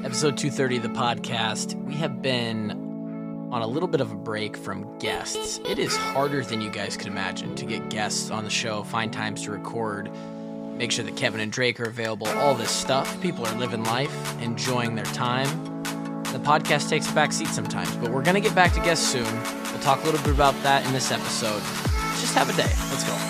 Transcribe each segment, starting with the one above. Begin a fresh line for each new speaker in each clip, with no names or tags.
Episode 230 of the podcast. We have been on a little bit of a break from guests. It is harder than you guys could imagine to get guests on the show, find times to record, make sure that Kevin and Drake are available, all this stuff. People are living life, enjoying their time. The podcast takes a back seat sometimes, but we're going to get back to guests soon. We'll talk a little bit about that in this episode. Just have a day. Let's go.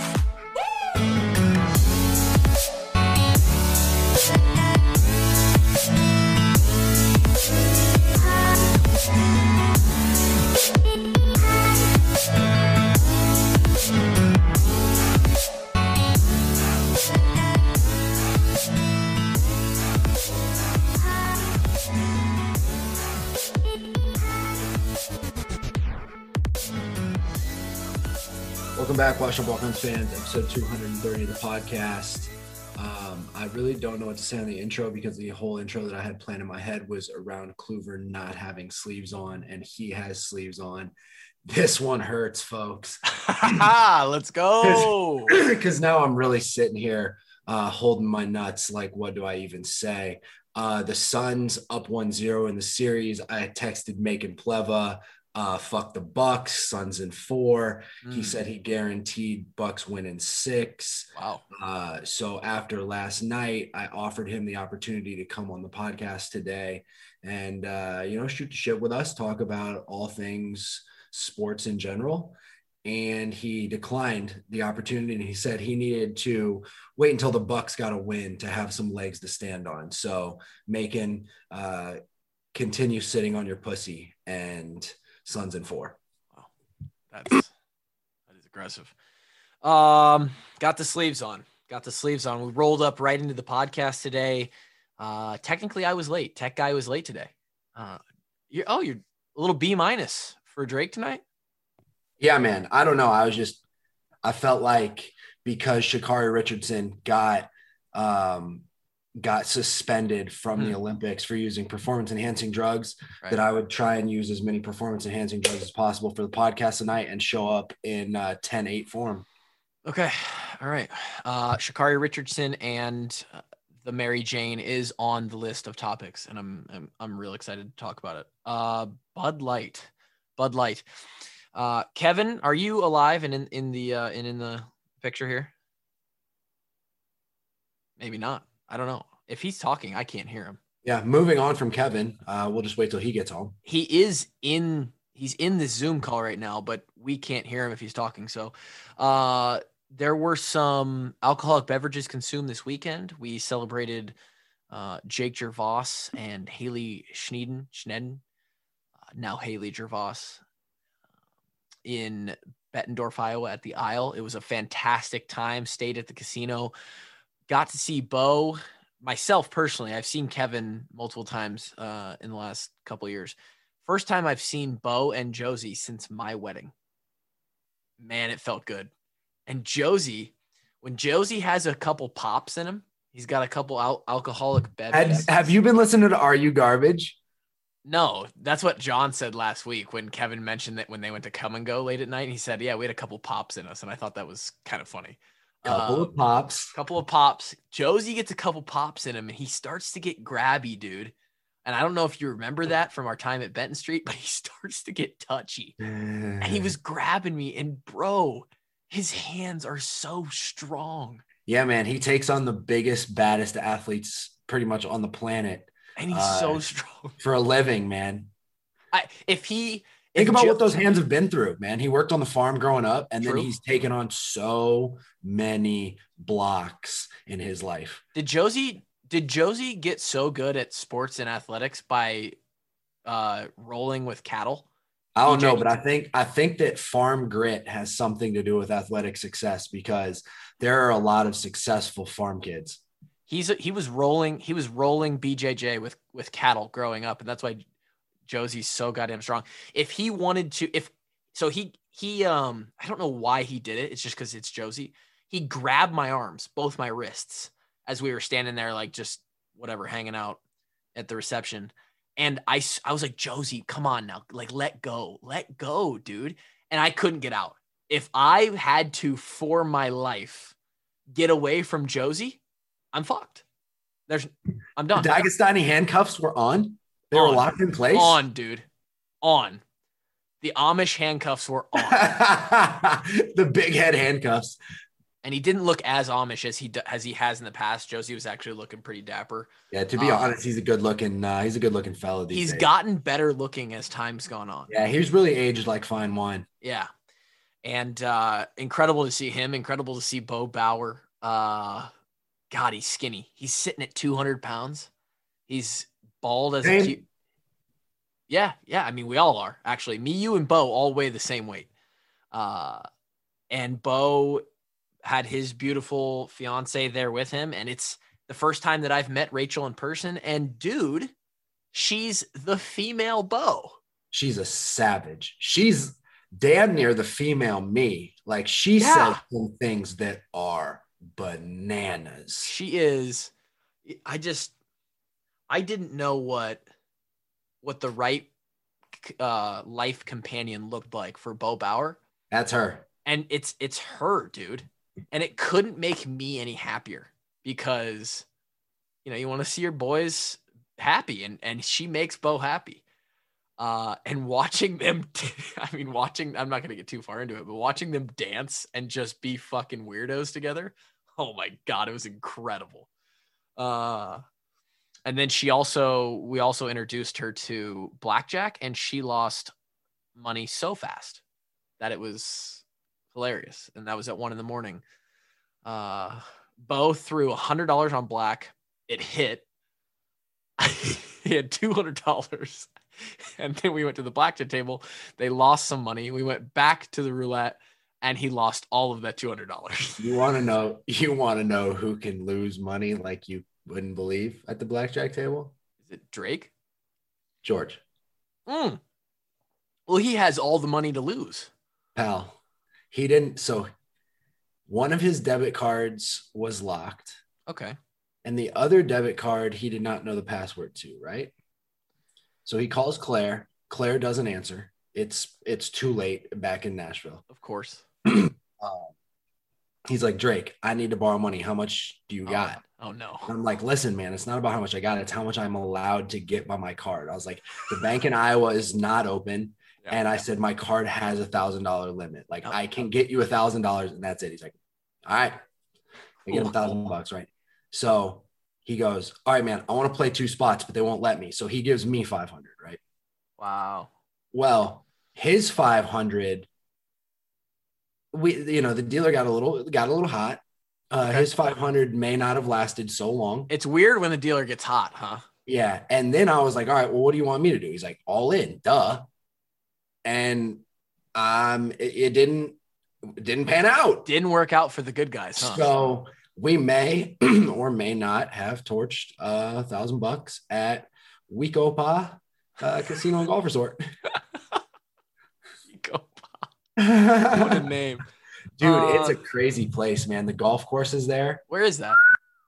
Welcome back, Washington Bulldogs fans, episode 230 of the podcast. I really don't know what to say on the intro because the whole intro that I had planned in my head was around Kluver not having sleeves on, and he has sleeves on. This one hurts, folks.
Let's go.
Because now I'm really sitting here holding my nuts like, what do I even say? The Suns up 1-0 in the series. I texted Macon Pleva. Fuck the Bucks, Suns in 4. He said he guaranteed Bucks win in 6.
Wow.
So after last night, I offered him the opportunity to come on the podcast today and, shoot the shit with us, talk about all things sports in general. And he declined the opportunity, and he said he needed to wait until the Bucks got a win to have some legs to stand on. So Macon, continue sitting on your pussy, and Suns in 4.
Wow. That is aggressive. Got the sleeves on. We rolled up right into the podcast today. Technically I was late. Tech guy was late today. You're a little B- for Drake tonight.
Yeah, man. I don't know. I felt like because Sha'Carri Richardson got suspended from the Olympics for using performance-enhancing drugs, that I would try and use as many performance-enhancing drugs as possible for the podcast tonight and show up in 10-8 form.
Okay. All right. Sha'Carri Richardson and the Mary Jane is on the list of topics, and I'm real excited to talk about it. Bud Light. Kevin, are you alive and in the picture here? Maybe not. I don't know. If he's talking, I can't hear him.
Yeah, moving on from Kevin. We'll just wait till he gets home.
He's in the Zoom call right now, but we can't hear him if he's talking. So there were some alcoholic beverages consumed this weekend. We celebrated Jake Gervais and Haley Schneden, now Haley Gervais, in Bettendorf, Iowa at the Isle. It was a fantastic time. Stayed at the casino. Got to see Bo. Myself personally, I've seen Kevin multiple times in the last couple of years. First time I've seen Bo and Josie since my wedding. Man, it felt good. And Josie, when Josie has a couple pops in him, he's got a couple alcoholic beverages.
Have you been listening to Are You Garbage?
No, that's what John said last week when Kevin mentioned that when they went to Come and Go late at night. He said, yeah, we had a couple pops in us. And I thought that was kind of funny.
Couple of pops.
Josie gets a couple pops in him, and he starts to get grabby, dude. And I don't know if you remember that from our time at Benton Street, but he starts to get touchy. And he was grabbing me, and bro, his hands are so strong.
Yeah, man. He takes on the biggest, baddest athletes pretty much on the planet.
And he's so strong.
For a living, man.
Think
about what those hands have been through, man. He worked on the farm growing up, and
True.
Then he's taken on so many blocks in his life.
Did Josie get so good at sports and athletics by rolling with cattle?
I don't know, but I think that farm grit has something to do with athletic success because there are a lot of successful farm kids.
He was rolling BJJ with cattle growing up, and that's why Josie's so goddamn strong. If he wanted to, he I don't know why he did it. It's just because it's Josie. He grabbed my arms, both my wrists, as we were standing there, like just whatever, hanging out at the reception. And I was like, Josie, come on now. Like, let go, dude. And I couldn't get out. If I had to, for my life, get away from Josie, I'm fucked. I'm done.
The Dagestani handcuffs were on. They were locked in place.
On, dude. On. The Amish handcuffs were on.
The big head handcuffs.
And he didn't look as Amish as he has in the past. Josie was actually looking pretty dapper.
Yeah, to be honest, he's a good looking fellow these days.
He's gotten better looking as time's gone on.
Yeah, he's really aged like fine wine.
Yeah. And incredible to see him. Incredible to see Bo Bauer. God, he's skinny. He's sitting at 200 pounds. He's bald as a cute. Yeah. I mean, we all are, actually. Me, you, and Bo all weigh the same weight. And Bo had his beautiful fiance there with him. And it's the first time that I've met Rachel in person. And dude, she's the female Bo.
She's a savage. She's damn near the female me. Like she says some things that are bananas.
She is. I didn't know what the right life companion looked like for Bo Bauer.
That's her.
And it's her, dude. And it couldn't make me any happier because, you want to see your boys happy and she makes Bo happy. And watching them, I'm not going to get too far into it, but watching them dance and just be fucking weirdos together. Oh my God, it was incredible. And then we also introduced her to blackjack, and she lost money so fast that it was hilarious. And that was at 1 a.m. Bo threw $100 on black. It hit. He had $200. And then we went to the blackjack table. They lost some money. We went back to the roulette, and he lost all of that $200.
You want to know who can lose money like you wouldn't believe at the blackjack table?
Is it Drake?
George.
Well, he has all the money to lose.
Pal, he didn't. So one of his debit cards was locked.
Okay.
And the other debit card, he did not know the password to, right? So he calls Claire. Claire doesn't answer. It's too late back in Nashville.
Of course.
He's like, Drake, I need to borrow money. How much do you got?
Oh, no.
And I'm like, listen, man, it's not about how much I got. It's how much I'm allowed to get by my card. I was like, the bank in Iowa is not open. Yeah. And I said, my card has $1,000 limit. Like, I can get you $1,000 and that's it. He's like, all right. I get him $1,000, right? So he goes, all right, man, I want to play 2 spots, but they won't let me. So he gives me 500, right?
Wow.
Well, his 500, the dealer got a little hot. His 500 may not have lasted so long.
It's weird when the dealer gets hot, huh?
Yeah. And then I was like, all right, well, what do you want me to do? He's like, all in, duh. And it didn't pan out.
Didn't work out for the good guys, huh?
So we may or may not have torched $1,000 at Weekopa Casino and Golf Resort.
Weekopa. What a name.
Dude, it's a crazy place, man. The golf course is there.
Where is that?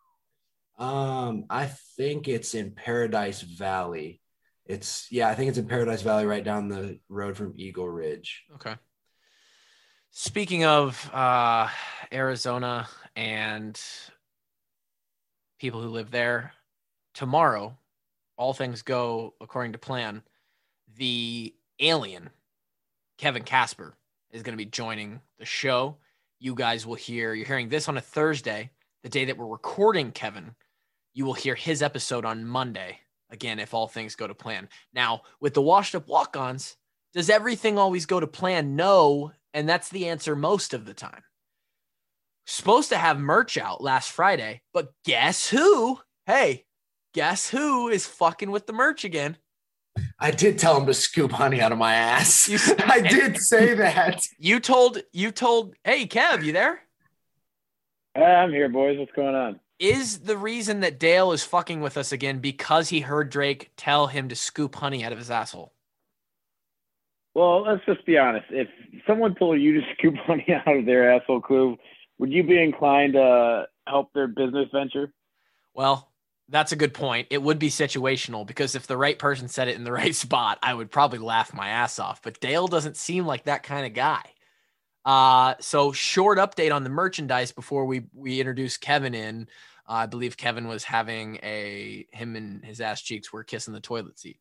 I think it's in Paradise Valley. I think it's in Paradise Valley, right down the road from Eagle Ridge.
Okay. Speaking of Arizona and people who live there, tomorrow, all things go according to plan. The alien, Kevin Casper, is going to be joining the show. You're hearing this on a Thursday, the day that we're recording Kevin. You will hear his episode on Monday. Again, if all things go to plan. Now, with the washed up walk-ons, does everything always go to plan? No. And that's the answer most of the time. Supposed to have merch out last Friday, but guess who? Hey, guess who is fucking with the merch again?
I did tell him to scoop honey out of my ass. I did say that.
You told, hey, Kev, you there?
I'm here, boys. What's going on?
Is the reason that Dale is fucking with us again because he heard Drake tell him to scoop honey out of his asshole?
Well, let's just be honest. If someone told you to scoop honey out of their asshole, Clue, would you be inclined to help their business venture?
Well, that's a good point. It would be situational because if the right person said it in the right spot, I would probably laugh my ass off. But Dale doesn't seem like that kind of guy. So short update on the merchandise before we introduce Kevin in. I believe Kevin was having him and his ass cheeks were kissing the toilet seat.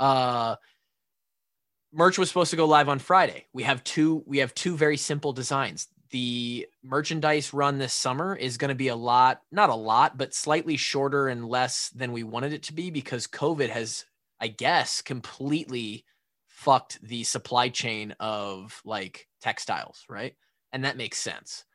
Merch was supposed to go live on Friday. We have two very simple designs. The merchandise run this summer is going to be not a lot, but slightly shorter and less than we wanted it to be because COVID has, I guess, completely fucked the supply chain of like textiles, right? And that makes sense.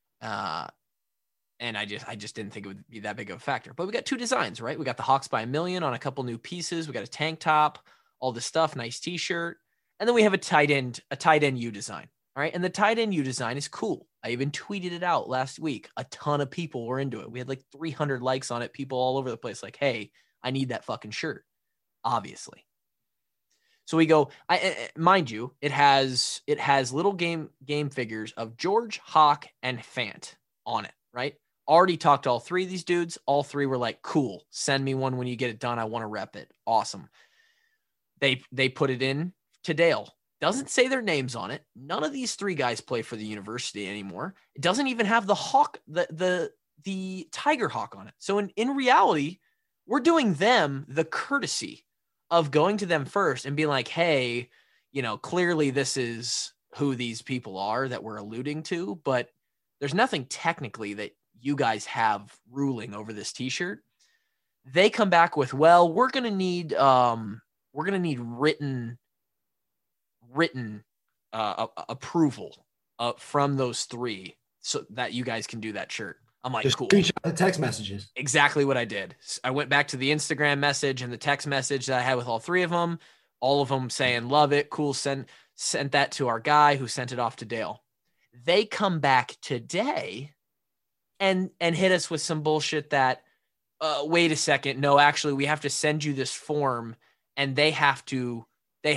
And I just didn't think it would be that big of a factor. But we got two designs, right? We got the Hawks by a Million on a couple new pieces. We got a tank top, all this stuff, nice t-shirt. And then we have a tight end U design. All right. And the tight end U design is cool. I even tweeted it out last week. A ton of people were into it. We had like 300 likes on it. People all over the place like, hey, I need that fucking shirt. Obviously. So we go, mind you, it has little game figures of George, Hawk, and Fant on it, right? Already talked to all three of these dudes. All three were like, cool, send me one when you get it done. I want to rep it. Awesome. They put it in to Dale. Doesn't say their names on it. None of these three guys play for the university anymore. It doesn't even have the Hawk, the Tiger Hawk on it. So in reality, we're doing them the courtesy of going to them first and being like, hey, clearly this is who these people are that we're alluding to, but there's nothing technically that you guys have ruling over this t-shirt. They come back with, well, we're going to need written approval from those three so that you guys can do that shirt. I'm like,
just
cool.
Screenshot the text messages.
Exactly what I did. I went back to the Instagram message and the text message that I had with all three of them, all of them saying, love it. Cool. Sent that to our guy who sent it off to Dale. They come back today and hit us with some bullshit that, wait a second. No, actually we have to send you this form and they have to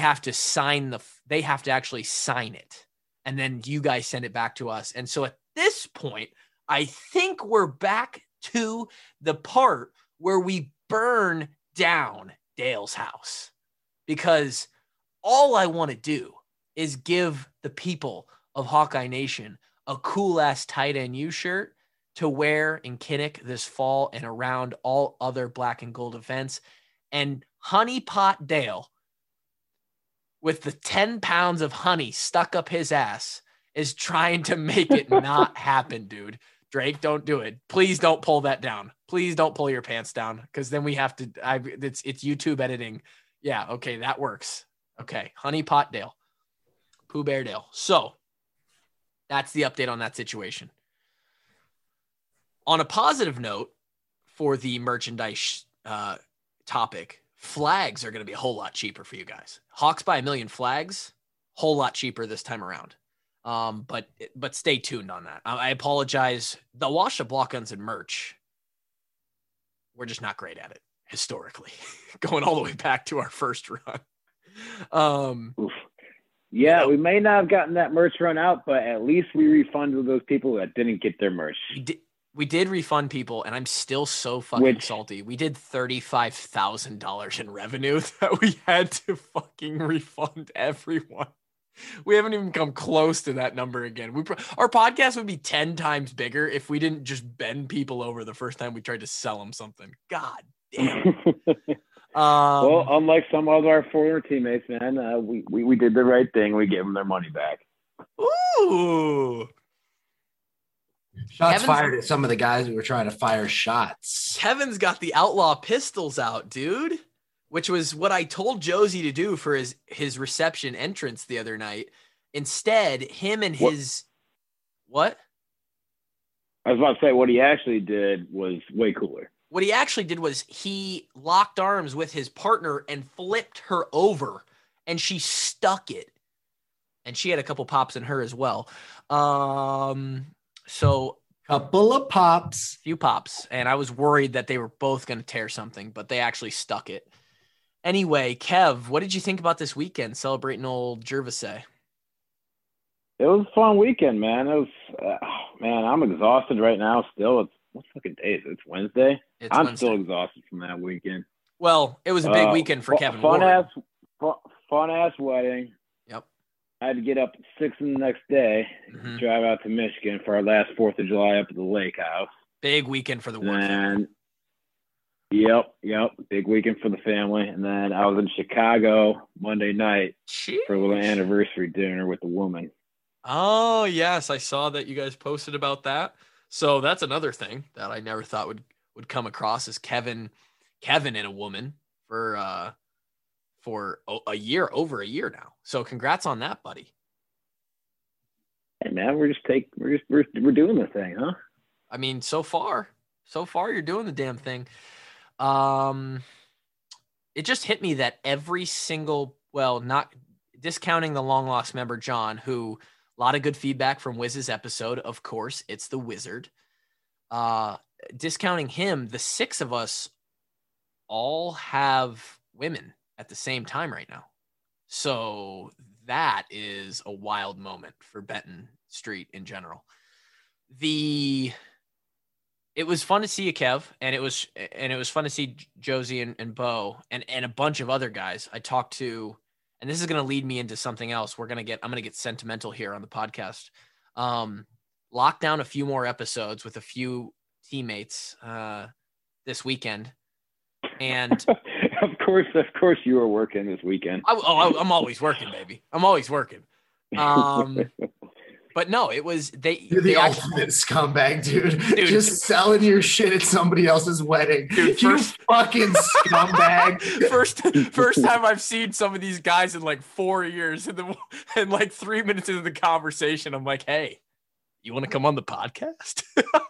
actually sign it. And then you guys send it back to us. And so at this point, I think we're back to the part where we burn down Dale's house because all I want to do is give the people of Hawkeye Nation a cool ass tight end U shirt to wear in Kinnick this fall and around all other black and gold events. And Honey Pot Dale, with the 10 pounds of honey stuck up his ass, is trying to make it not happen, dude. Drake, don't do it. Please don't pull that down. Please don't pull your pants down because then we have to, it's YouTube editing. Yeah, okay, that works. Okay, Honey Pot Dale. Pooh Bear Dale. So that's the update on that situation. On a positive note for the merchandise topic, flags are going to be a whole lot cheaper for you guys. Hawks by a Million flags, whole lot cheaper this time around. But stay tuned on that. I apologize. The Wash Up Block Guns and merch, we're just not great at it historically, going all the way back to our first run.
Yeah, we may not have gotten that merch run out, but at least we refunded those people that didn't get their merch.
We did refund people, and I'm still so fucking salty. We did $35,000 in revenue that we had to fucking refund everyone. We haven't even come close to that number again. Our podcast would be 10 times bigger if we didn't just bend people over the first time we tried to sell them something. God damn.
Well, unlike some of our former teammates, man, we did the right thing. We gave them their money back.
Ooh.
Shots fired at some of the guys who were trying to fire shots.
Kevin's got the outlaw pistols out, dude, which was what I told Josie to do for his reception entrance the other night. Instead, him and his what?
I was about to say what he actually did was way cooler.
What he actually did was he locked arms with his partner and flipped her over, and she stuck it. And she had a couple pops in her as well. So
couple of pops,
few pops. And I was worried that they were both going to tear something, but they actually stuck it. Anyway, Kev, what did you think about this weekend celebrating old Gervasey?
It was a fun weekend, man. It was, man, I'm exhausted right now still. What fucking day is it? It's Wednesday? I'm Wednesday. Still exhausted from that weekend.
Well, it was a big weekend for Kevin Ward.
Fun-ass wedding.
Yep.
I had to get up at 6 the next day, drive out to Michigan for our last 4th of July up at the lake house.
Big weekend for the Ward family.
And yep, big weekend for the family. And then I was in Chicago Monday night for a little anniversary dinner with the woman.
Oh, yes. I saw that you guys posted about that. So that's another thing that I never thought would come across is Kevin and a woman for a year, over a year now. So congrats on that, buddy.
Hey man, we're doing the thing, huh?
I mean, so far you're doing the damn thing. It just hit me that every single, well, not discounting the long lost member, John, who a lot of good feedback from Wiz's episode. Of course, it's the Wizard. Discounting him, the 6 of us all have women at the same time right now. So that is a wild moment for Benton Street in general. It was fun to see you, Kev, and it was fun to see Josie and Bo and a bunch of other guys I talked to. And this is going to lead me into something else. I'm going to get sentimental here on the podcast. Lock down a few more episodes with a few teammates this weekend. And
of course you were working this weekend.
I'm always working, baby. I'm always working. But no, it was
You're the ultimate scumbag, dude. Just selling your shit at somebody else's wedding. Dude, you fucking scumbag.
First time I've seen some of these guys in like 4 years, and like 3 minutes into the conversation, I'm like, hey, you want to come on the podcast?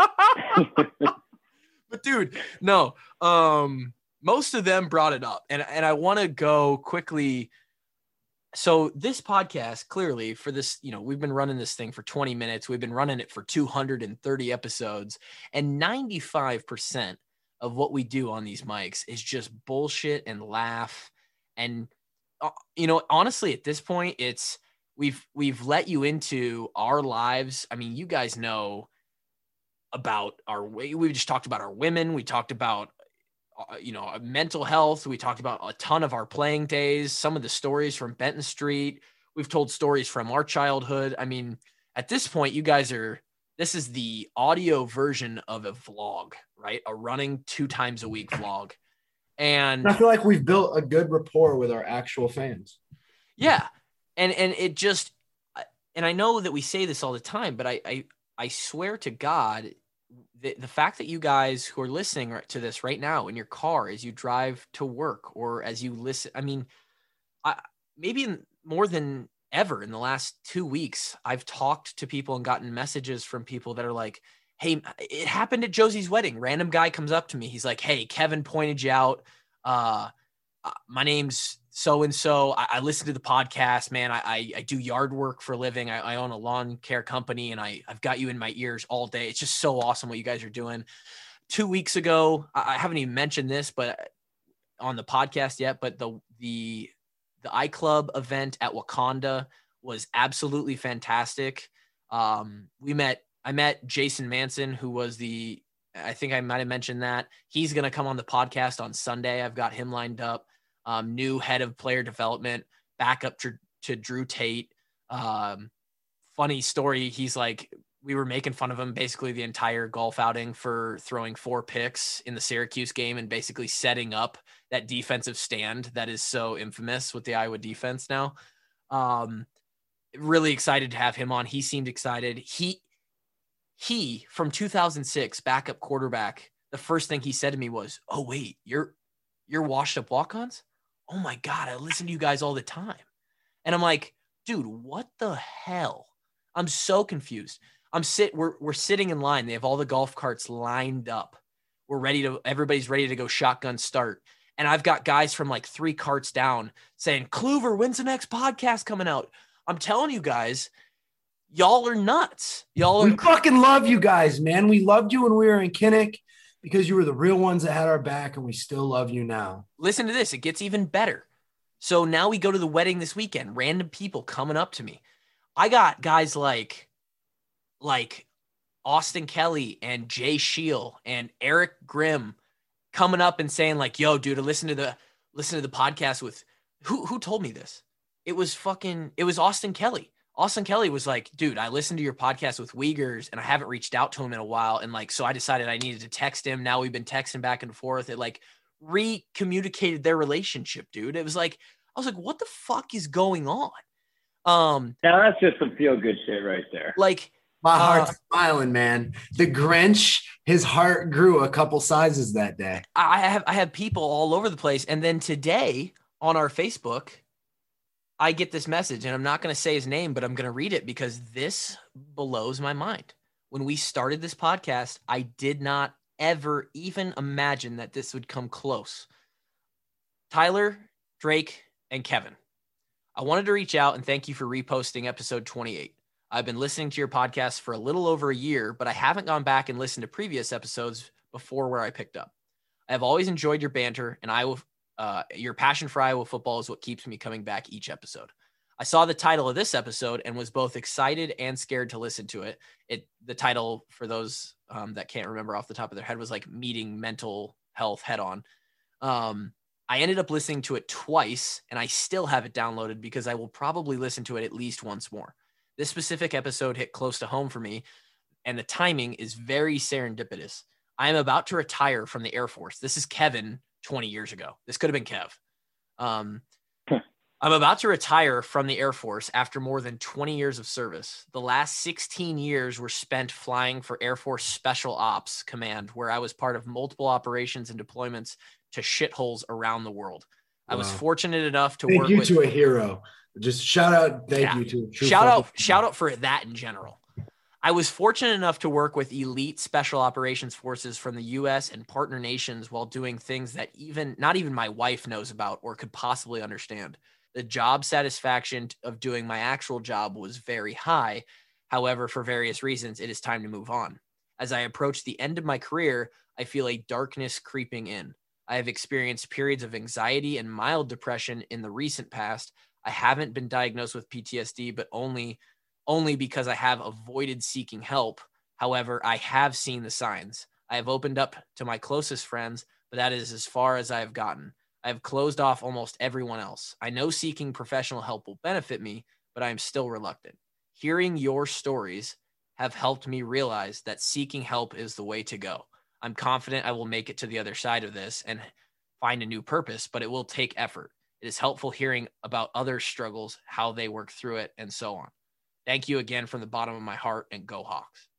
But dude, no. Most of them brought it up, and I want to go quickly. So this podcast, clearly for this, we've been running this thing for 20 minutes. We've been running it for 230 episodes, and 95% of what we do on these mics is just bullshit and laugh. And, honestly, at this point, we've let you into our lives. I mean, you guys know about we just talked about our women. We talked about mental health. We talked about a ton of our playing days, some of the stories from Benton Street. We've told stories from our childhood. I mean, at this point, you guys this is the audio version of a vlog, right? A running 2 times a week vlog. And
I feel like we've built a good rapport with our actual fans.
Yeah. And it just, and I know that we say this all the time, but I swear to God, the fact that you guys who are listening to this right now in your car as you drive to work or as you listen, I mean, maybe more than ever in the last 2 weeks, I've talked to people and gotten messages from people that are like, hey, it happened at Josie's wedding. Random guy comes up to me. He's like, hey, Kevin pointed you out. My name's so-and-so. I listen to the podcast, man. I do yard work for a living. I own a lawn care company, and I've got you in my ears all day. It's just so awesome what you guys are doing. 2 weeks ago, I haven't even mentioned this, but on the podcast yet, but the iClub event at Wakanda was absolutely fantastic. I met Jason Manson, who was I think I might've mentioned that. He's going to come on the podcast on Sunday. I've got him lined up. New head of player development, backup to Drew Tate. Funny story. He's like, we were making fun of him basically the entire golf outing for throwing 4 picks in the Syracuse game and basically setting up that defensive stand that is so infamous with the Iowa defense now. Really excited to have him on. He seemed excited. He from 2006, backup quarterback. The first thing he said to me was, "Oh wait, you're washed up walk-ons? Oh my God, I listen to you guys all the time." And I'm like, dude, what the hell? I'm so confused. We're sitting in line. They have all the golf carts lined up. Everybody's ready to go shotgun start. And I've got guys from like 3 carts down saying, Kluver, when's the next podcast coming out? I'm telling you guys, y'all are nuts. We
fucking love you guys, man. We loved you when we were in Kinnick because you were the real ones that had our back, and we still love you now.
Listen to this. It gets even better. So now we go to the wedding this weekend. Random people coming up to me. I got guys like Austin Kelly and Jay Scheel and Eric Grimm coming up and saying like, yo, dude, listen to the podcast with who told me this? It was Austin Kelly. Austin Kelly was like, dude, I listened to your podcast with Uyghurs and I haven't reached out to him in a while. And like, so I decided I needed to text him. Now we've been texting back and forth. It like re-communicated their relationship, dude. It was like, I was like, what the fuck is going on?
Now that's just some feel good shit right there.
Like,
my heart's smiling, man. The Grinch, his heart grew a couple sizes that day.
I have people all over the place. And then today on our Facebook, I get this message, and I'm not going to say his name, but I'm going to read it because this blows my mind. When we started this podcast, I did not ever even imagine that this would come close. Tyler, Drake, and Kevin, I wanted to reach out and thank you for reposting episode 28. I've been listening to your podcast for a little over a year, but I haven't gone back and listened to previous episodes before where I picked up. I have always enjoyed your banter, and your passion for Iowa football is what keeps me coming back each episode. I saw the title of this episode and was both excited and scared to listen to it. The title, for those that can't remember off the top of their head, was like Meeting Mental Health Head On. I ended up listening to it twice, and I still have it downloaded because I will probably listen to it at least once more. This specific episode hit close to home for me, and the timing is very serendipitous. I am about to retire from the Air Force. This is Kevin 20 years ago. This could have been Kev. I'm about to retire from the Air Force after more than 20 years of service. The last 16 years were spent flying for Air Force Special Ops Command, where I was part of multiple operations and deployments to shitholes around the world. I was fortunate enough to work with...
Thank you to a hero. Just shout out, thank you to...
Shout out for that in general. I was fortunate enough to work with elite special operations forces from the U.S. and partner nations while doing things that not even my wife knows about or could possibly understand. The job satisfaction of doing my actual job was very high. However, for various reasons, it is time to move on. As I approach the end of my career, I feel a darkness creeping in. I have experienced periods of anxiety and mild depression in the recent past. I haven't been diagnosed with PTSD, but only because I have avoided seeking help. However, I have seen the signs. I have opened up to my closest friends, but that is as far as I have gotten. I have closed off almost everyone else. I know seeking professional help will benefit me, but I am still reluctant. Hearing your stories have helped me realize that seeking help is the way to go. I'm confident I will make it to the other side of this and find a new purpose, but it will take effort. It is helpful hearing about others' struggles, how they work through it, and so on. Thank you again from the bottom of my heart, and go Hawks.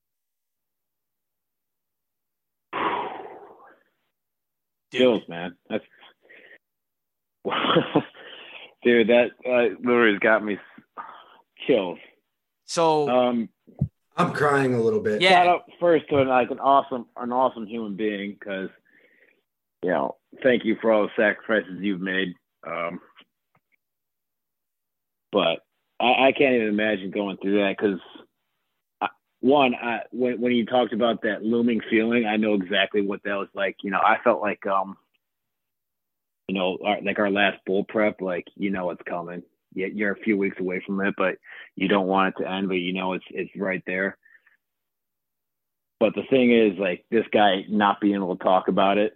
Chills, man. That's dude. That literally has got me chills.
So
I'm crying a little bit.
Yeah.
Shout out first to an awesome human being, because thank you for all the sacrifices you've made. But I can't even imagine going through that, because when you talked about that looming feeling, I know exactly what that was like. I felt like our last bull prep, like it's coming. You're a few weeks away from it, but you don't want it to end, but it's right there. But the thing is, like, this guy not being able to talk about it,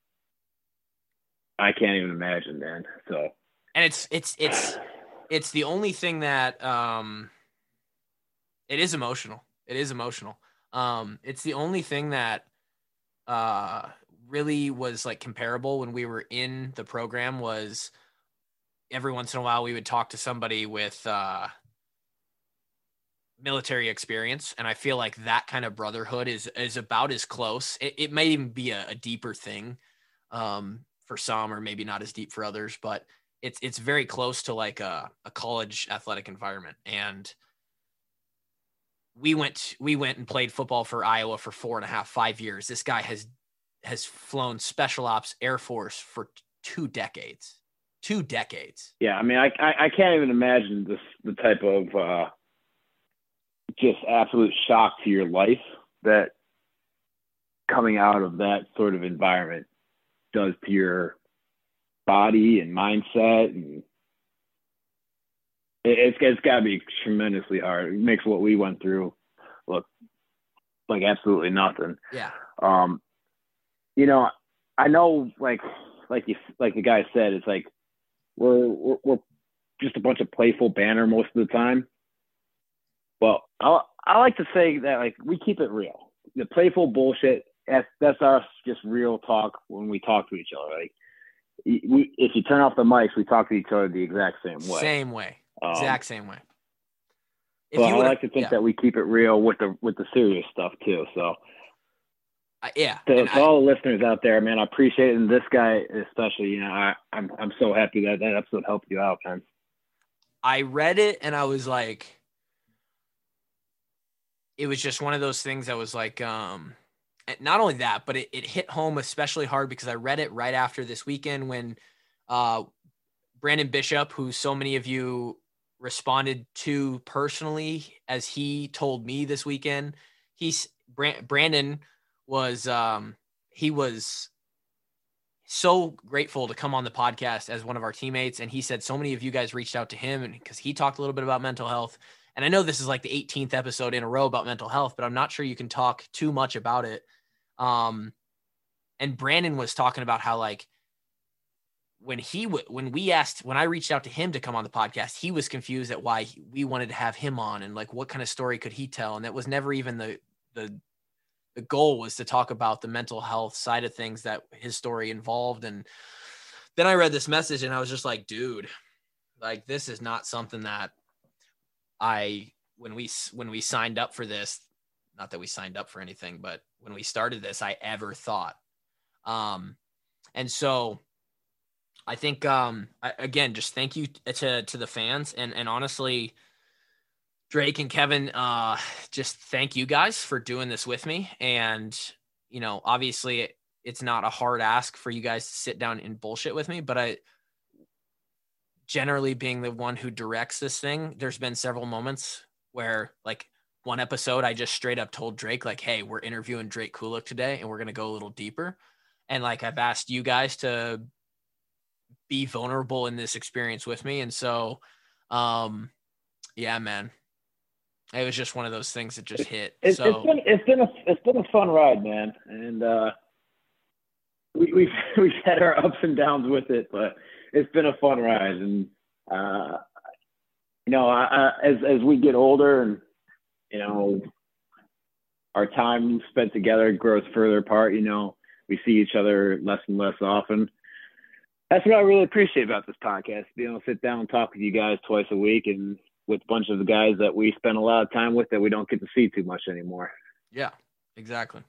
I can't even imagine, man. So,
and it's the only thing that it is emotional. It is emotional. It's the only thing that really was like comparable when we were in the program. Was every once in a while we would talk to somebody with military experience, and I feel like that kind of brotherhood is about as close. It may even be a deeper thing for some, or maybe not as deep for others, but it's very close to like a college athletic environment. And we went and played football for Iowa for 4.5-5 years. This guy has flown special ops Air Force for 2 decades. 2 decades.
Yeah, I mean, I can't even imagine the type of just absolute shock to your life that coming out of that sort of environment does to your body and mindset, and it's got to be tremendously hard. It makes what we went through look like absolutely nothing.
Yeah.
I know, like the guy said, it's like we're just a bunch of playful banter most of the time, Well, I like to say that like we keep it real. The playful bullshit, that's our just real talk when we talk to each other. Like if you turn off the mics, we talk to each other the exact same way.
Same way. Exact same way.
But I like to think that we keep it real with the serious stuff too. So
yeah.
To all the listeners out there, man, I appreciate it. And this guy especially, you know, I'm so happy that episode helped you out, man.
I read it and I was like, it was just one of those things that was like, not only that, but it hit home especially hard because I read it right after this weekend when Brandon Bishop, who so many of you responded to personally, as he told me this weekend, Brandon was, he was so grateful to come on the podcast as one of our teammates. And he said so many of you guys reached out to him and because he talked a little bit about mental health. And I know this is like the 18th episode in a row about mental health, but I'm not sure you can talk too much about it. And Brandon was talking about how like when I reached out to him to come on the podcast, he was confused at why we wanted to have him on and like what kind of story could he tell. And that was never even the goal was to talk about the mental health side of things that his story involved. And then I read this message and I was just like, dude, like this is not something that when we signed up for this, not that we signed up for anything, but when we started this, I ever thought. And so I think, again, just thank you to the fans and honestly, Drake and Kevin, just thank you guys for doing this with me. And, you know, obviously it's not a hard ask for you guys to sit down and bullshit with me, but I generally being the one who directs this thing, there's been several moments where like one episode, I just straight up told Drake, like, hey, we're interviewing Drake Kulik today and we're going to go a little deeper. And like, I've asked you guys to be vulnerable in this experience with me. And so, yeah, man, it was just one of those things that just hit.
It's been a fun ride, man. And, we've had our ups and downs with it, but it's been a fun ride. And, you know, as we get older and, you know, our time spent together grows further apart, you know, we see each other less and less often. That's what I really appreciate about this podcast, being able to sit down and talk with you guys twice a week and with a bunch of the guys that we spend a lot of time with that we don't get to see too much anymore.
Yeah, exactly.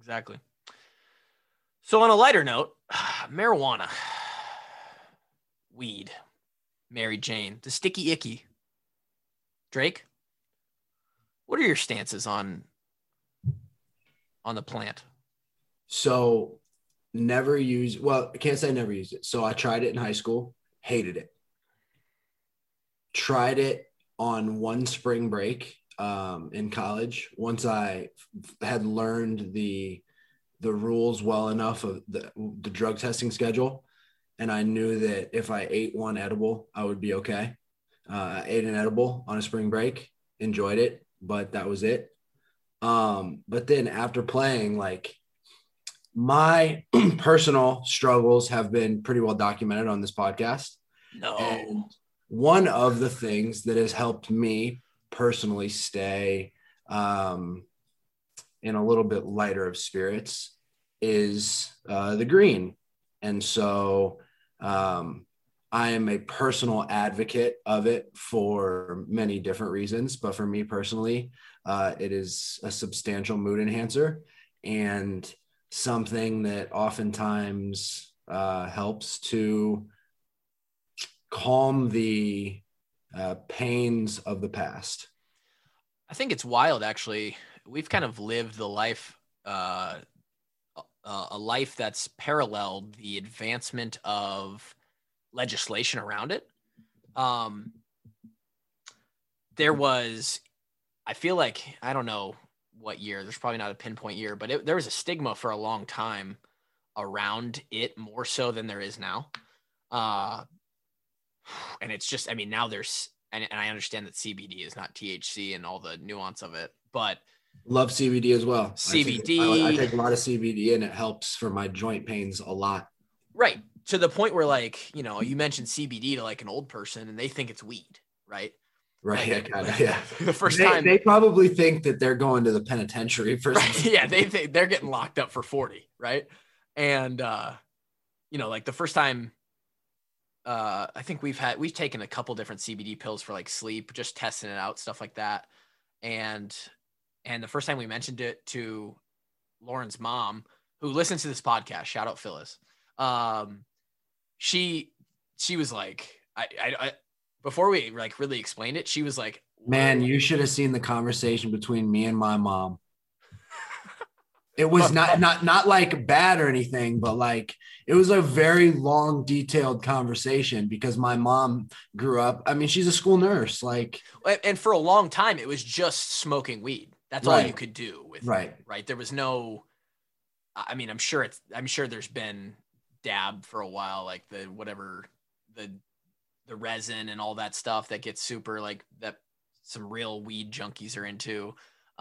So on a lighter note, marijuana, weed, Mary Jane, the sticky icky. Drake, what are your stances on the plant?
So never use, well, I can't say I never used it. So I tried it in high school, hated it. Tried it on one spring break in college. Once I had learned the rules well enough of the drug testing schedule, and I knew that if I ate one edible, I would be okay. I ate an edible on a spring break, enjoyed it, but that was it. But then after playing, like, my personal struggles have been pretty well documented on this podcast.
No.
And one of the things that has helped me personally stay in a little bit lighter of spirits is the green. And so I am a personal advocate of it for many different reasons. But for me personally, it is a substantial mood enhancer and something that oftentimes helps to calm the pains of the past.
I think it's wild, actually. We've kind of lived the life, a life that's paralleled the advancement of legislation around it. There was, I feel like, I don't know what year, there's probably not a pinpoint year, but there was a stigma for a long time around it, more so than there is now. And it's just, I mean, now there's, and I understand that CBD is not THC and all the nuance of it, but
love CBD as well.
CBD.
I take a lot of CBD and it helps for my joint pains a lot.
Right. To the point where, like, you know, you mentioned CBD to like an old person and they think it's weed, right?
Right.
Like,
Yeah.
The first time
they probably think that they're going to the penitentiary for
right, yeah, they think they're getting locked up for 40, right? And like the first time I think we've taken a couple different CBD pills for like sleep, just testing it out, stuff like that. And the first time we mentioned it to Lauren's mom, who listens to this podcast, shout out Phyllis. She was like, I before we like really explained it, she was like,
Man, you should have seen the conversation between me and my mom. It was not like bad or anything, but like it was a very long, detailed conversation because my mom grew up. I mean, she's a school nurse, like,
and for a long time, it was just smoking weed. That's all you could do with
right.
There was no. I mean, I'm sure there's been dab for a while, like the resin and all that stuff that gets super like that. Some real weed junkies are into.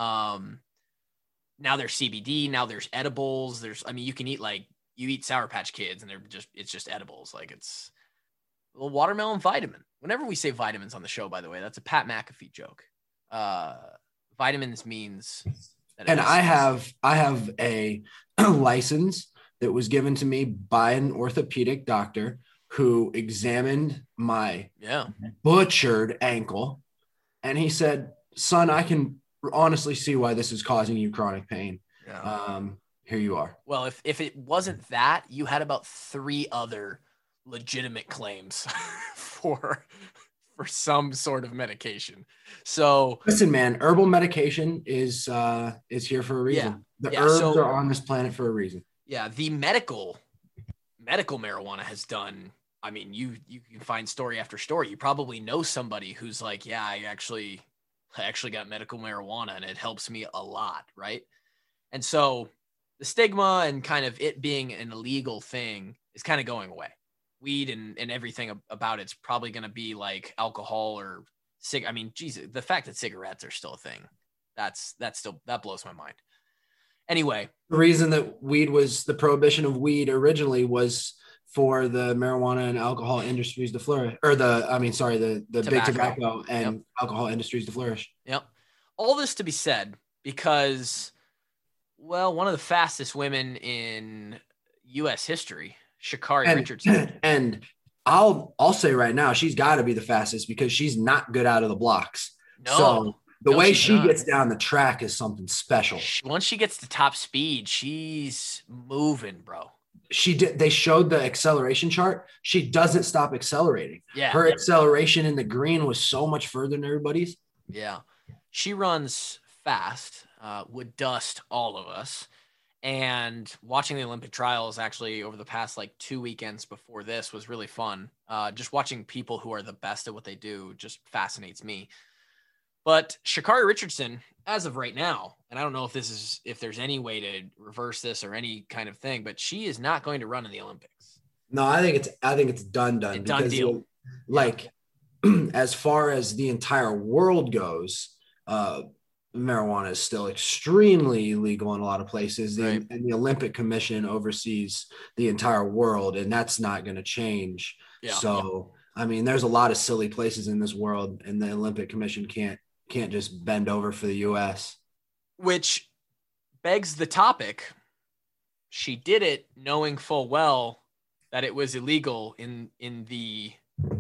Now there's CBD. Now there's edibles. You can eat Sour Patch Kids and it's just edibles. Like it's a little watermelon vitamin. Whenever we say vitamins on the show, by the way, that's a Pat McAfee joke. Vitamins means.
And I have a license that was given to me by an orthopedic doctor who examined my butchered ankle. And he said, son, I can honestly see why this is causing you chronic pain. Yeah. Here you are.
Well, if it wasn't that, you had about 3 other legitimate claims for some sort of medication. So
listen, man, herbal medication is here for a reason. The herbs are on this planet for a reason.
Yeah. The medical marijuana has done. I mean, you can find story after story. You probably know somebody who's like, yeah, I actually got medical marijuana and it helps me a lot, right? And so the stigma and kind of it being an illegal thing is kind of going away. Weed and everything about it's probably going to be like alcohol or I mean, Jesus, the fact that cigarettes are still a thing, that blows my mind. Anyway,
the reason that the prohibition of weed originally was for the marijuana and alcohol industries to flourish, or the big tobacco and alcohol industries to flourish.
Yep. All this to be said because, well, one of the fastest women in U.S. history, Sha'Carri Richardson.
And I'll say right now, she's got to be the fastest because she's not good out of the blocks.
No.
So the way she gets down the track is something special.
Once she gets to top speed, she's moving, bro.
They showed the acceleration chart. She doesn't stop accelerating.
Yeah.
Her acceleration in the green was so much further than everybody's.
Yeah. She runs fast, would dust all of us. And watching the Olympic trials actually over the past like 2 weekends before this was really fun. Just watching people who are the best at what they do just fascinates me. But Sha'Carri Richardson, as of right now, and I don't know if there's any way to reverse this or any kind of thing, but she is not going to run in the Olympics.
No, I think it's done.
Done deal.
As far as the entire world goes, marijuana is still extremely illegal in a lot of places. And the Olympic Commission oversees the entire world, and that's not going to change. Yeah. So, I mean, there's a lot of silly places in this world, and the Olympic Commission can't just bend over for the U.S.
Which begs the topic. She did it knowing full well that it was illegal in the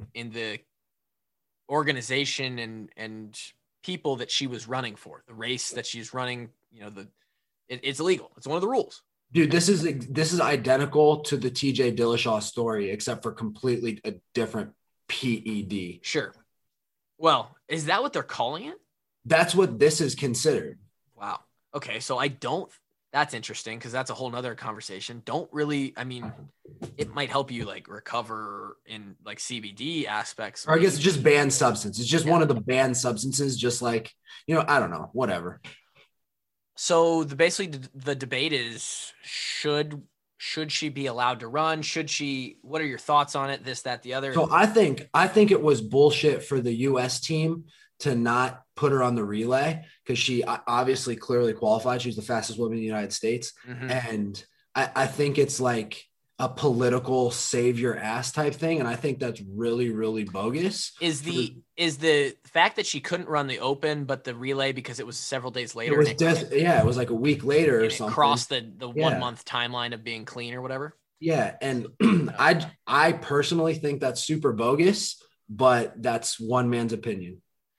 organization and people that she was running for, the race that she's running. It's illegal. It's one of the rules.
Dude, this is identical to the TJ Dillashaw story, except for completely a different PED.
Sure. Well, is that what they're calling it?
That's what this is considered.
Wow. Okay. So that's interesting because that's a whole nother conversation. It might help you like recover in like CBD aspects.
Or I guess it's just banned substance. It's just one of the banned substances, just like, I don't know, whatever.
So basically the debate is, should she be allowed to run? What are your thoughts on it? This, that, the other.
So I think it was bullshit for the US team to not put her on the relay because she obviously clearly qualified. She's the fastest woman in the United States. Mm-hmm. And I think it's like, a political save your ass type thing. And I think that's really, really bogus.
Is the fact that she couldn't run the Open, but the relay, because it was several days later,
it was like a week later or something.
It crossed the 1 month timeline of being clean or whatever.
Yeah. And I personally think that's super bogus, but that's one man's opinion.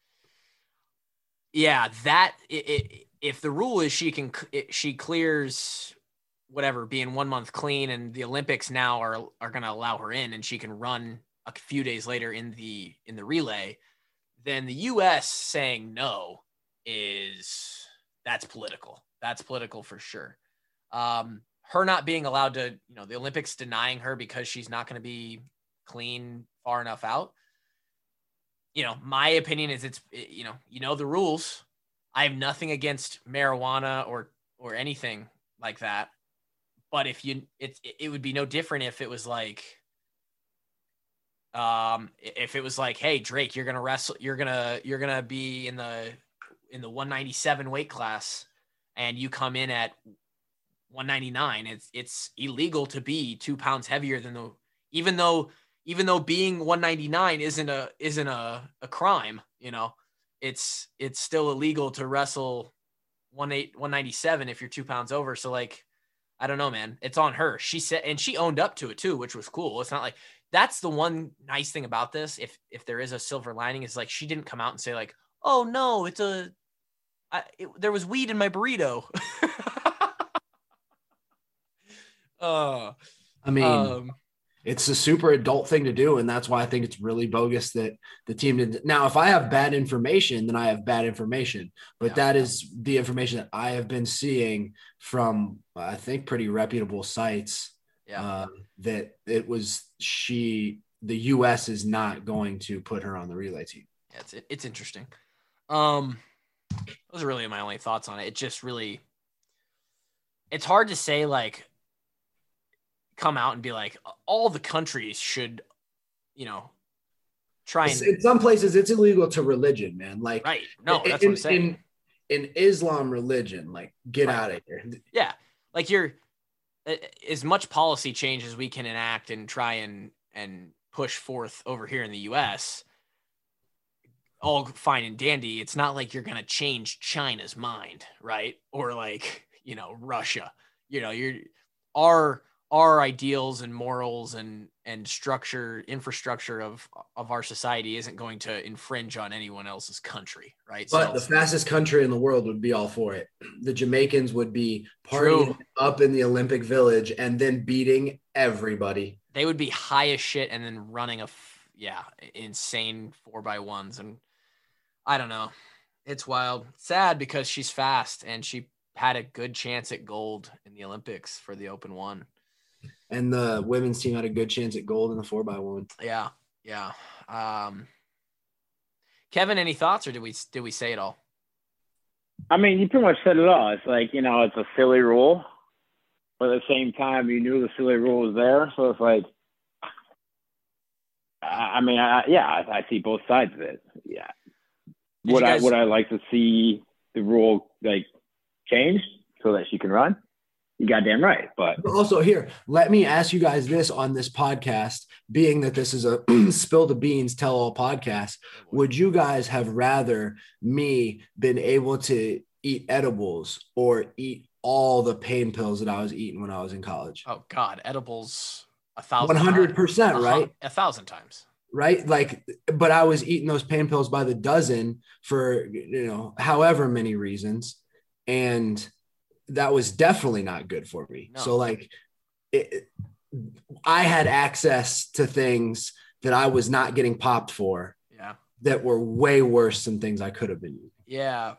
Yeah, if the rule is she clears whatever, being 1 month clean, and the Olympics now are going to allow her in, and she can run a few days later in the relay, then the U.S. saying no that's political. That's political for sure. Her not being allowed to, the Olympics denying her because she's not going to be clean far enough out. My opinion is it's, the rules. I have nothing against marijuana or anything like that. But it would be no different if it was like, hey, Drake, you're going to wrestle, you're going to be in the 197 weight class, and you come in at 199. It's illegal to be 2 pounds heavier than even though being 199 isn't a crime, it's still illegal to wrestle 197 if you're 2 pounds over. So like, I don't know, man, it's on her. She said, and she owned up to it too, which was cool. It's not like, that's the one nice thing about this. If there is a silver lining, is like, she didn't come out and say like, oh no, there was weed in my burrito.
I mean, it's a super adult thing to do, and that's why I think it's really bogus that the team didn't. Now, if I have bad information, then I have bad information, but that is the information that I have been seeing from, I think, pretty reputable sites. That it was the U.S. is not going to put her on the relay team.
Yeah, it's interesting. Those are really my only thoughts on it. It just really, it's hard to say like, come out and be like, all the countries should, try and.
In some places, it's illegal to religion, man. Like,
right? No, that's what I'm saying.
In Islam religion, like, get out of here.
Yeah, like you're as much policy change as we can enact and try and push forth over here in the U.S. all fine and dandy. It's not like you're gonna change China's mind, right? Or like, Russia. Our ideals and morals and infrastructure of our society isn't going to infringe on anyone else's country, right?
But the fastest country in the world would be all for it. The Jamaicans would be partying up in the Olympic Village and then beating everybody.
They would be high as shit and then running insane 4x1s. And I don't know. It's wild. Sad because she's fast and she had a good chance at gold in the Olympics for the Open 1.
And the women's team had a good chance at gold in the 4x1.
Yeah. Kevin, any thoughts, or did we say it all?
I mean, you pretty much said it all. It's like, it's a silly rule, but at the same time, you knew the silly rule was there. So it's like, I see both sides of it. Yeah. Would I like to see the rule like changed so that she can run? You goddamn right. But
also here, let me ask you guys this on this podcast, being that this is a spill the beans, tell all podcast. Would you guys have rather me been able to eat edibles or eat all the pain pills that I was eating when I was in college?
Oh God, edibles 1,000.
100%, right?
1,000 times.
Right. Like, but I was eating those pain pills by the dozen for, however many reasons. And that was definitely not good for me. No. So like I had access to things that I was not getting popped for that were way worse than things I could have been using.
Yeah.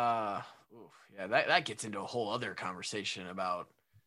That gets into a whole other conversation about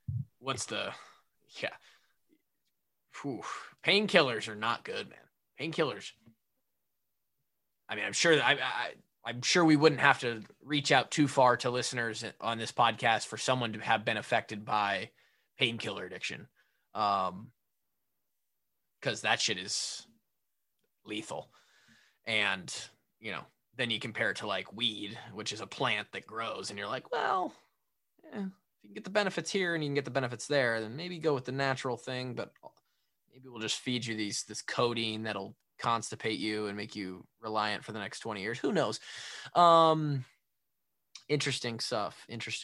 painkillers are not good, man. Painkillers. I mean, I'm sure we wouldn't have to reach out too far to listeners on this podcast for someone to have been affected by painkiller addiction. Because that shit is lethal. And, then you compare it to like weed, which is a plant that grows, and you're like, well, if you can get the benefits here and you can get the benefits there, then maybe go with the natural thing. But maybe we'll just feed you this codeine that'll constipate you and make you reliant for the next 20 years. Who knows? Interesting stuff.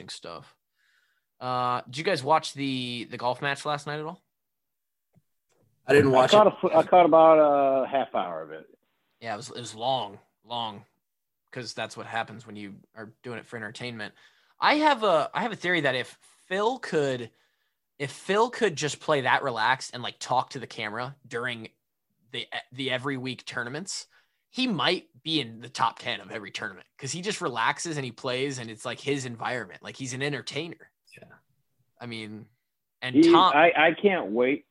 Did you guys watch the golf match last night at all?
I didn't watch it.
I caught about a half hour of it.
Yeah, it was long, because that's what happens when you are doing it for entertainment. I have a theory that if Phil could just play that relaxed and like talk to the camera during the every week tournaments, he might be in the top 10 of every tournament because he just relaxes and he plays and it's like his environment. Like he's an entertainer.
Yeah.
I mean,
I can't wait.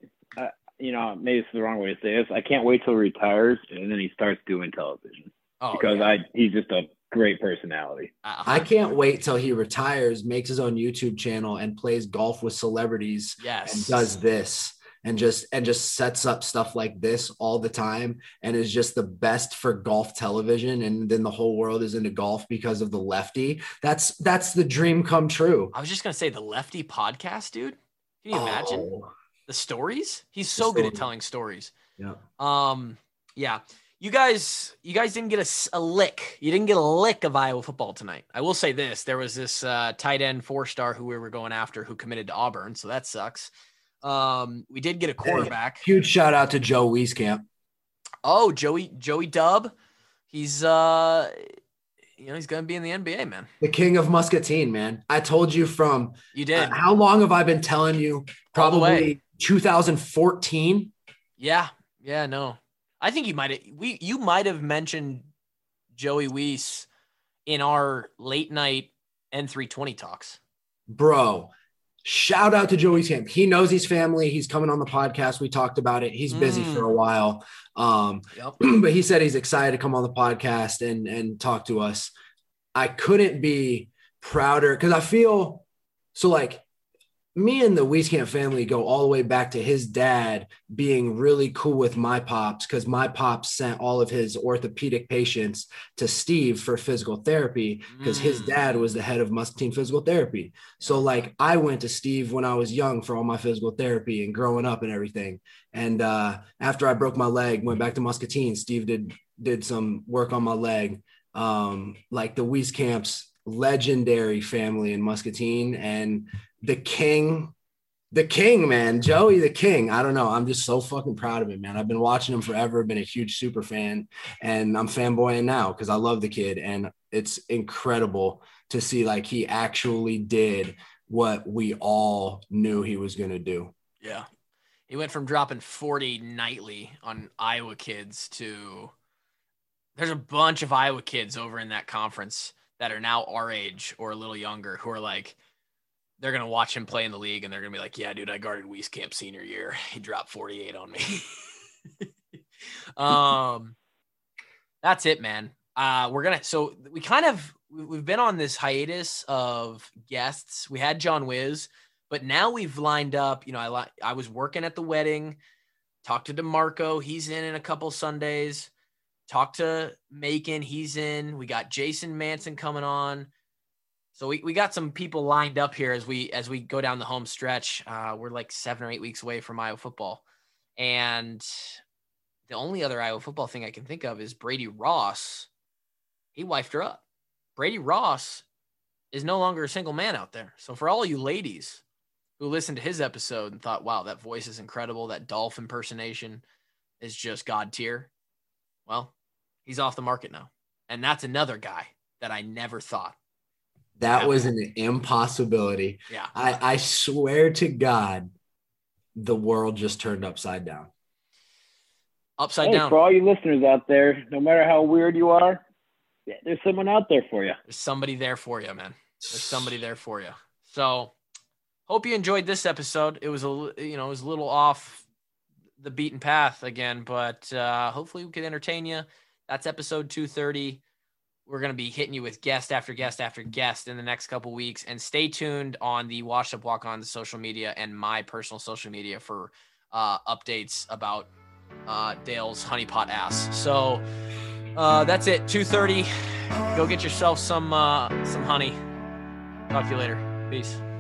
Maybe it's the wrong way to say this. I can't wait till he retires and then he starts doing television he's just a great personality.
I can't wait till he retires, makes his own YouTube channel and plays golf with celebrities.
Yes.
And does this and just sets up stuff like this all the time and is just the best for golf television. And then the whole world is into golf because of the Lefty. That's the dream come true.
I was just going to say the Lefty podcast, dude. Can you imagine the stories? He's so good at telling stories.
Yeah.
Yeah. You guys didn't get a lick. You didn't get a lick of Iowa football tonight. I will say this. There was this tight end 4-star who we were going after who committed to Auburn. So that sucks. We did get a quarterback.
Huge shout out to Joe Wieskamp.
Oh, Joey Dub. He's he's going to be in the NBA, man.
The king of Muscatine, man. I told you from
you did.
How long have I been telling you? Probably 2014.
Yeah. No. I think you might have mentioned Joey Weiss in our late night N320 talks.
Bro, shout out to Joey Wieskamp. He knows he's family. He's coming on the podcast. We talked about it. He's busy for a while. But he said he's excited to come on the podcast and talk to us. I couldn't be prouder because I feel so like me and the Wieskamp family go all the way back to his dad being really cool with my pops because my pops sent all of his orthopedic patients to Steve for physical therapy because his dad was the head of Muscatine Physical Therapy. So like I went to Steve when I was young for all my physical therapy and growing up and everything. And after I broke my leg, went back to Muscatine, Steve did some work on my leg. Like the Wieskamps, legendary family in Muscatine, and the king, man, Joey the King. I don't know. I'm just so fucking proud of him, man. I've been watching him forever, been a huge super fan, and I'm fanboying now because I love the kid. And it's incredible to see like he actually did what we all knew he was going to do.
Yeah. He went from dropping 40 nightly on Iowa kids to there's a bunch of Iowa kids over in that conference that are now our age or a little younger who are like, they're going to watch him play in the league and they're going to be like, yeah, dude, I guarded Wieskamp senior year. He dropped 48 on me. That's it, man. We've been on this hiatus of guests. We had John Wiz, but now we've lined up, I was working at the wedding, talked to DeMarco. He's in a couple Sundays. Talked to Macon. He's in. We got Jason Manson coming on. So we got some people lined up here as we go down the home stretch. We're like 7 or 8 weeks away from Iowa football. And the only other Iowa football thing I can think of is Brady Ross. He wifed her up. Brady Ross is no longer a single man out there. So for all you ladies who listened to his episode and thought, wow, that voice is incredible, that Dolph impersonation is just God tier. Well, he's off the market now. And that's another guy that I never thought.
That was an impossibility.
Yeah.
I swear to God, the world just turned upside down.
Upside down.
For all you listeners out there, no matter how weird you are, there's someone out there for you.
There's somebody there for you, man. There's somebody there for you. So hope you enjoyed this episode. It was a little off the beaten path again, but hopefully we could entertain you. That's episode 230. We're going to be hitting you with guest after guest after guest in the next couple weeks, and stay tuned on the Washed Up Walk-On's social media and my personal social media for updates about Dale's honeypot ass. So that's it. 2:30. Go get yourself some honey. Talk to you later. Peace.